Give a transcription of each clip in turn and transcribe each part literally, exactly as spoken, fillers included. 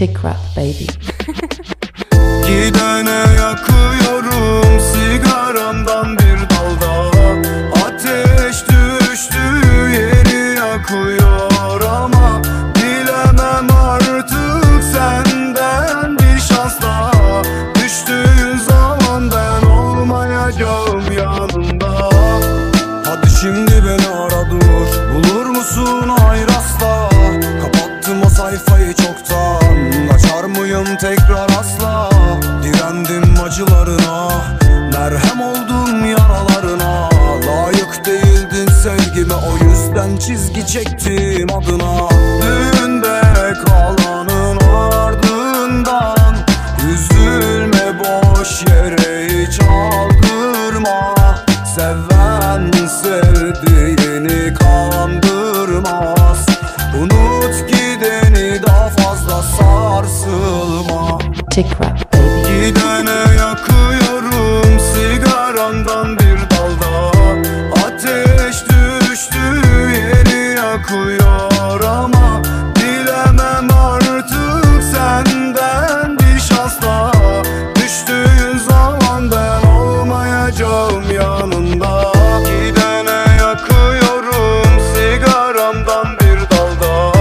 Chick rap baby. Gidene yakıyorum sigaramdan bir dalda. Ateş düştü yeri yakıyor ama dilemem artık senden bir şans daha. Düştüğün zaman ben olmayacağım yanında. Hadi şimdi beni ara dur, bulur musun hayır asla. Kapattım o sayfayı çoktan, açar mıyım tekrar asla. Direndim acılarına, merhem oldum yaralarına. Layık değildin sevgime, o yüzden çizgi çektim adına. Düğünde kalanın ardından üzülme boş yere hiç aldırma. Seven sevdiğini kandırmaz. Unut gideni daha fazla sarsılma. Chick rap baby. Gidene yakıyorum sigaramdan bir dalda. Ateş düştü yeri yakıyor ama dilemem artık senden bir şans daha. Düştüğün zaman ben olmayacağım yanında. Gidene yakıyorum sigaramdan bir dalda.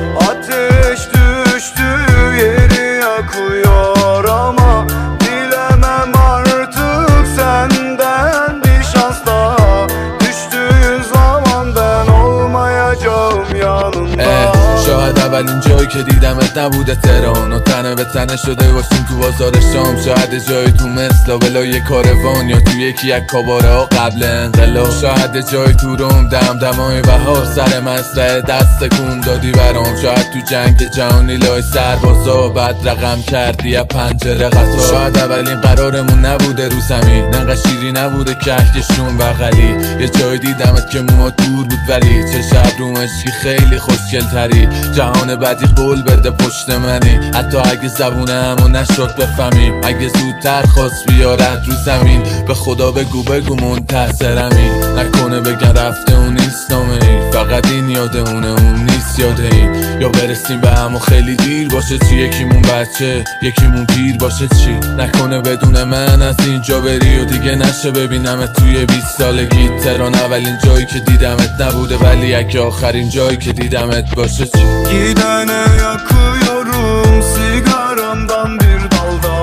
Ateş düştü yeri yakıyor ama dilemem artık senden bir şans daha. Düştüğün zaman ben olmayacağım yanında. شاید اولین جایی که دیدمت نبوده تهران و تنه به تنه شده باشیم تو بازار شام. شاید جایی تو مثل ولای کاروان یا تو یکی از کاباره ها قبل انقلاب. شاید جایی تو روم دم دمای بهار سر مسرح دست کن دادی برام. شاید تو جنگ جهانی لای سربازا بعد رقم کردی از پنجره قطار. شاید اولین قرارمون نبوده رو زمین، نقش شیری نبوده کهکشون بغلی. یه جایی دیدمت که موها دور بود ولی چه شب رو مشکی خیلی خوشگل تری. جهان بعدی قول بده پشت منی، حتی اگه زبونه همو نشد بفهمیم. اگه زودتر خواست بیارد رو زمین به خدا بگو بگو منتظرمی. نکنه بگن رفته اون نیست نامه ای، فقط این یاده اونه اون نیست یاده این. یا برسیم به همو خیلی دیر باشه چی، یکیمون بچه یکیمون پیر باشه چی. نکنه بدون من از اینجا بری و دیگه نشه ببینمت توی بیست سالگی. تهران اولین جایی که دیدمت نبوده ولی اگه آخرین جایی که دیدمت باشه چی. Gidene yakıyorum sigaramdan bir dalda.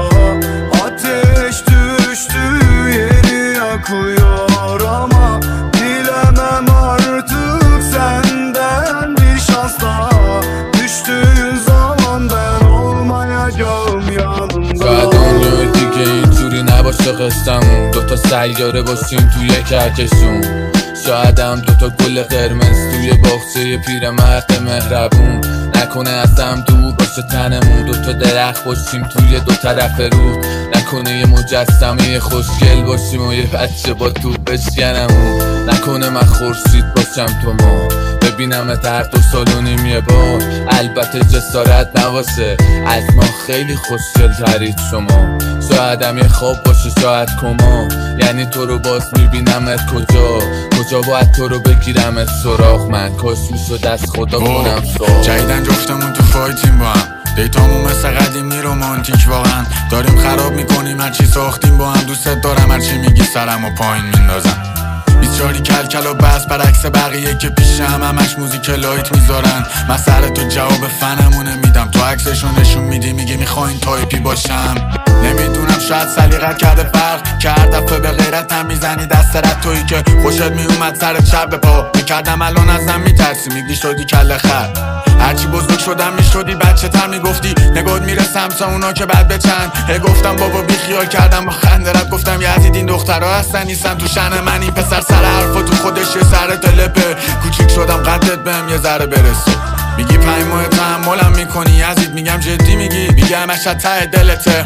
Ateş düştü yeri yakıyor ama dilemem artık senden bir şans daha. Düştüğün zaman ben olmayacağım yanında. شاید دنیای دیگه اینجوری نباشه قصه‌مون، دوتا سیاره باشیم توی کهکشون. شاید هم دوتا گل قرمز توی باغچه پیرمرد مهربون. نکنه اصلا دور باشه تنمون، دوتا درخت باشیم توی دو طرف رود. نکنه یه مجسمه خوشگل باشیم و یه بچه با تو بشکنمون. نکنه من خورشید باشم تو ما ببینمت هر دو سال و نیم یه بار. البته جسارت نباشه از ما خیلی خوشگل ترید شما. شاید هم یه خواب باشه شاید کما، یعنی تو رو باز میبینمت کجا کجا باید تو رو بگیرمت سراغ. من کاش میشد از خدا کنم سراغ. جدیدن جفتمون تو فایتیم با هم، دیتامون مثل قدیمی رومانتیک واقعا. داریم خراب میکنیم هرچی ساختیم با هم. دوست دارم هرچی میگی سرم و پایین میندازم. بیچاری کل کل و بس برعکس بقیه که پیش هم همش موزیک لایت میذارن. من سر تو جواب فنمونه میدم، تو عکسشو نشون میدی میگی میخواین تایپی باشم. نمیدونم شاید سلیقت کرده فرق کرد، دفعه به غیرتم میزنی دست رد. تویی که خوشت میومد سر چپ به پا میکردم، الان ازم میترسی میگی شدی کله خر. هرچی بزرگ شدم میشدی بچه تر میگفتی نگات میره سمت اونا که بعد بچن. هی گفتم بابا بی خیال کردم با خنده رد گفتم یزید این دخترها هستن نیستن تو شن من. این پسر سر حرفا تو خودش یه سر تلپه. کوچیک شدم قدت بهم یه ذره برسه. میگی پنج ماه تحملم میکنی یزید، میگم جدی میگی میگم اشد ته دلته.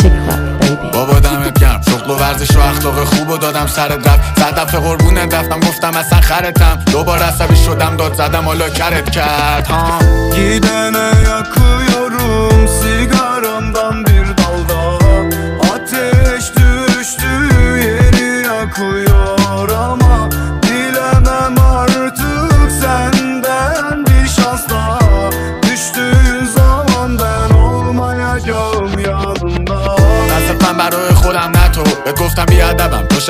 بابا دمت گرم، شغل و ورزش و اخلاق خوب و دادم سرت رفت. صد دفعه قربونت رفتم گفتم اصلا خرتم. دوباره عصبی شدم داد زدم حالا کرت کرد ها. Gidene yakıyorum sigaramdan bir dalda. Ateş düştü yeri yakıyor ama dilemem artık senden bir şans daha. Düştüğün zaman ben olmayacağım.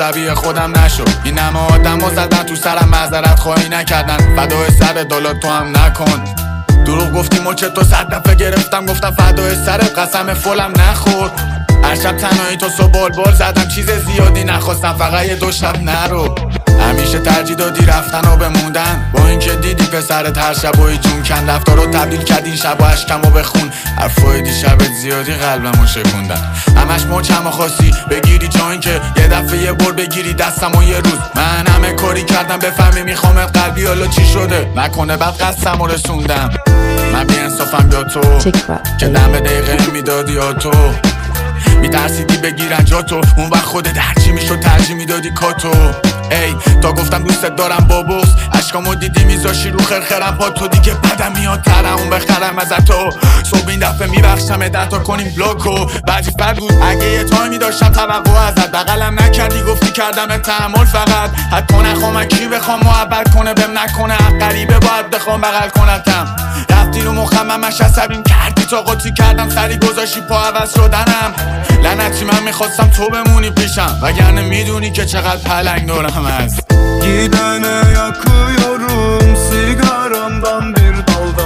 شبیه خودم نشو. این همه آدم و زدن تو سرم معذرت خواهی نکردن، فدای سر دلات تو هم نکن. دروغ گفتی مچ تو صد دفعه گرفتم گفتم فدای سرت، قسم فولم نخور. هر شب تنهایی تو صبح بلبل زدم، چیز زیادی نخواستم فقط یه دو شب نرو. همیشه ترجیح دادی رفتن و بموندن، با اینکه دیدی پسرت هر شب و جون کن. رفتار رو تبدیل کردی این شب و اشکم و بخون، حرفای دیشبت زیادی قلبمو شکوندن. همش مچمو خواستی بگیری جا اینکه یه دفعه یه بر بگیری دستم و یه روز. من همه کاری کردم بفهمی میخوامت قلبی، حالا چی شده نکنه بعد قصدمو رسوندم. من بی انصافم یا تو که دم دقیقه میدادی یا تو میترسیدی بگیرن جا تو، اون وقت خودت هرچی میشد ترجیح میدادی کاتو. ای تا گفتم دوستت دارم با بغض، اشکامو دیدی میذاشی رو خرخرم پا تو، دیگه بدم میاد ترم اون بخرم از تو. صبح این دفعه میبخشم دتا کنیم بلوکو، وظیفت بود اگه یه تایمی داشتم توقع ازت، بغلم نکردی گفتی کردم تحمل فقط. حتی نخوام کی بخوام محبت کنه بهم نکنه، غریبه باید بخوام بغل کنتم. رفتی رو مخم همش عصبیم کردی، طاقاتی کردم سری گذاشی پا عوض شدنم. لعنتی من میخواستم تو بمونی پیشم، وگرنه میدونی که چقدر پلنگ دورم هست. Gidene yakıyorum sigaramdan bir dalda,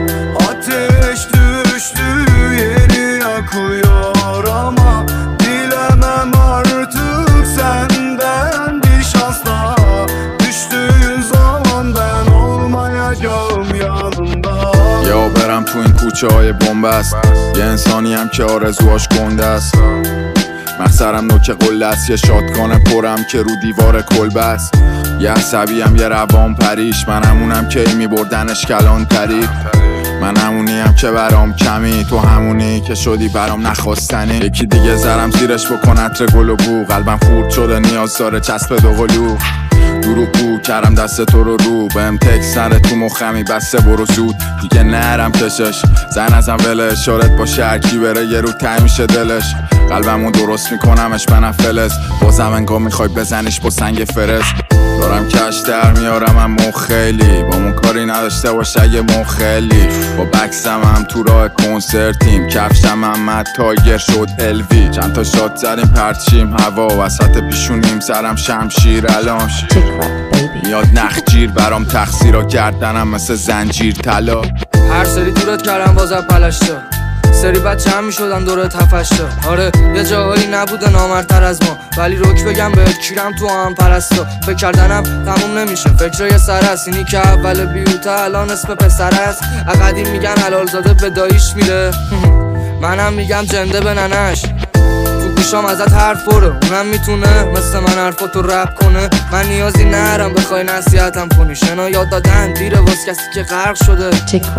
ateş düştü yeri yakıyor ama dilemem artık senden bir şans daha. Düştüğün zaman ben olmayacağım yanında. یا برم تو این کوچه های بنبست، یه انسانی هم که آرزوهاش گنده است. مخسرم نوک قله است، یه شاتگان پرم که رو دیوار کلبه است. یه عصبی هم یه روان پریش، من همونم که میبردنش کلان طریق. من همونیم که برام کمی، تو همونی که شدی برام نخواستنی. یکی دیگه زرم زیرش بکن عطر گل و بو، قلبم خورد شده نیاز داره چسب دو قلو. دروغ بو کردم دست تو رو رو، بهم تکس نره تو مخمی بسته برو زود. دیگه نرم کشش زن ازم وله، اشارت با شرکی بره یه رو تای میشه دلش. قلبمو درست میکنمش منم فلس، بازم انگاه میخوای بزنیش با سنگ فرس. دارم کش در میارم امو خیلی، با مون کاری نداشته باشه اگه مون خیلی. با بکسم هم تو راه کنسرتیم، کفشم هم تایگر شد الوی. چند تا شات زدیم پرچیم هوا، وسط پیشونیم سرم شمشیر الان. میاد نخجیر برام تقصیرا گردنم مثل زنجیر طلا. هر سری دورت کردم بازم پلشتا، سری بچه هم میشدن دورت هفشتا. آره یه جاهایی نبوده نامرتر از ما، ولی روک بگم بهت کیرم تو هم پرستا. فکر کردنم تموم نمیشه، فکر یه سر است، اینی که اول بیوتا الان اسم پسر است. اقدیم میگن حلال زاده به داییش میره، منم میگم جنده به ننش. تو گوشام ازت حرف برو، اونم میتونه مثل من حرفاتو رپ کنه. من نیازی نرم بخوای نصیحتم کنی، شنا یاد دادن دیره واس کسی که غرق شده.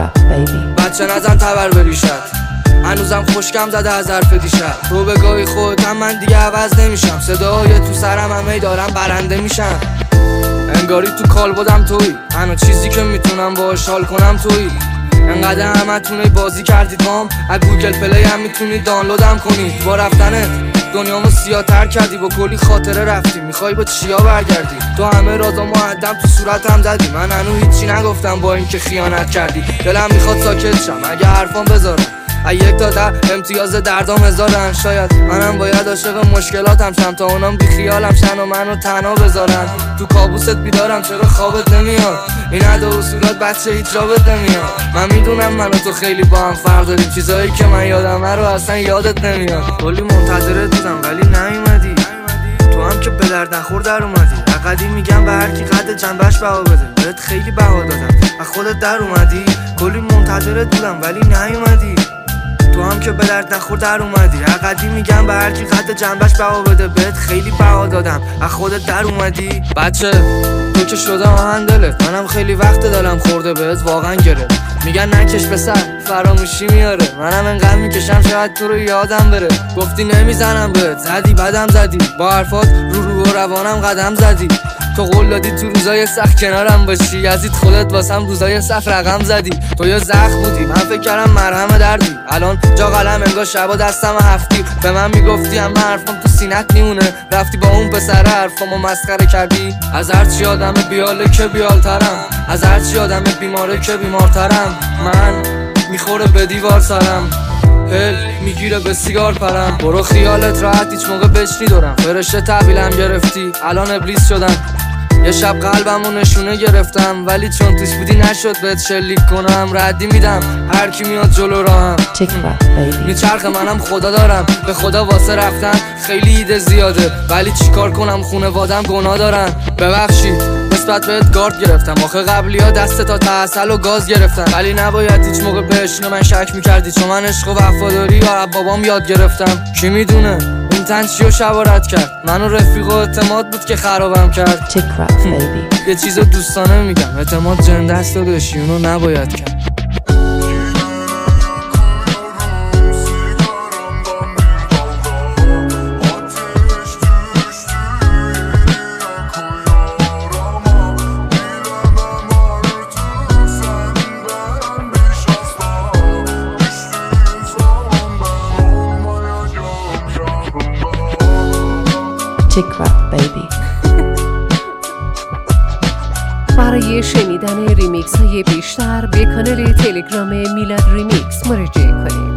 بچه نزن تبر بریشت، هنوزم خوشکم زده از حرف دیشب. تو بگاهی خودم من دیگه عوض نمیشم، صدای تو سرم همه دارم برنده میشم. انگاری تو کال بودم توی، تنها چیزی که میتونم باهاش حال کنم توی. انقدر همه تونه بازی کردید مام، از گوگل پلی هم میتونید دانلودم کنید. با رفتنت دنیامو سیاه تر کردی، با کلی خاطره رفتی، میخوای با چیا برگردی؟ تو همه رازا معدم تو صورتم زدی، من هنو هیچی نگفتم با اینکه خیانت کردی. دلم میخواد ساکت شم اگه حرفام بذارم، یک تا ده امتیاز دردام هزارن. شاید منم باید عاشق مشکلاتم شم تا اونام بی خیالم شن و منو تنها بذارن. تو کابوست بیدارم چرا خوابت نمیاد؟ این عده اصولات بچه هیچ رابط نمیاد. من میدونم من و تو خیلی با هم فرق داریم، چیزایی که من یادمه رو اصلا یادت نمیاد. کلی منتظرت بودم ولی نیومدی، تو هم که به درد نخور در اومدی. اقدی میگم به هر کی قد جنبش بها بده، بهت خیلی بها دادم از خودت در اومدی. کلی منتظرت بودم ولی نیومدی، تو هم که به درد نخور در اومدی. اقدی میگم به هر کی قد جنبش بها بده، بهت خیلی بها دادم از خودت در اومدی. بچه تو که شده آهن دلت، منم خیلی وقت دلم خورده بهت واقعا گرفت. میگن نکش پسر فراموشی میاره، منم انقدر میکشم شاید تو رو یادم بره. گفتی نمیزنم بهت، زدی بدم زدی، با حرفات رو رو و روانم قدم زدی. تو قول دادی تو روزای سخت کنارم باشی، یزید خودت واسم روزای سخت رقم زدی. تو یه زخم بودی من فکر کردم مرهم دردی، الان جا قلم انگار شبا دستم هفتی. به من میگفتی هم حرفم تو سینت میمونه، رفتی با اون پسر حرفامو مسخره کردی. از هرچی آدم بیاله که بیالترم، از هرچی آدم بیماره که بیمارترم. من میخوره به دیوار سرم، ال میگیره به سیگار پرم. برو خیالت راحت هیچ موقع بچنی دارم. فرشته تحویلم گرفتی الان ابلیس شدم. یه شب قلبمو نشونه گرفتم ولی چون توش بودی نشد بهت شلیک کنم. ردی میدم هر کی میاد جلو راهم. Tick Rock baby. میچرخه منم خدا دارم. به خدا واسه رفتن خیلی ایده زیاده ولی چیکار کنم خونوادم گناه دارن. ببخشید نسبت بهت گارد گرفتم. آخه قبلی ها دست تا تحصل و گاز گرفتم ولی نباید هیچ موقع بهش من شک میکردی چون من عشق و وفاداری یا بابام یاد گرفتم. کی میدونه این تن چی و شبارت کرد. من و رفیق و اعتماد بود که خرابم کرد. Tick Rock baby. یه چیز دوستانه میگم اعتماد جنده است داداشی اونو نباید کرد. Tick Rock baby. برای شنیدن ریمیکس های بیشتر به کانال تلگرام میلاد ریمیکس مراجعه کنید.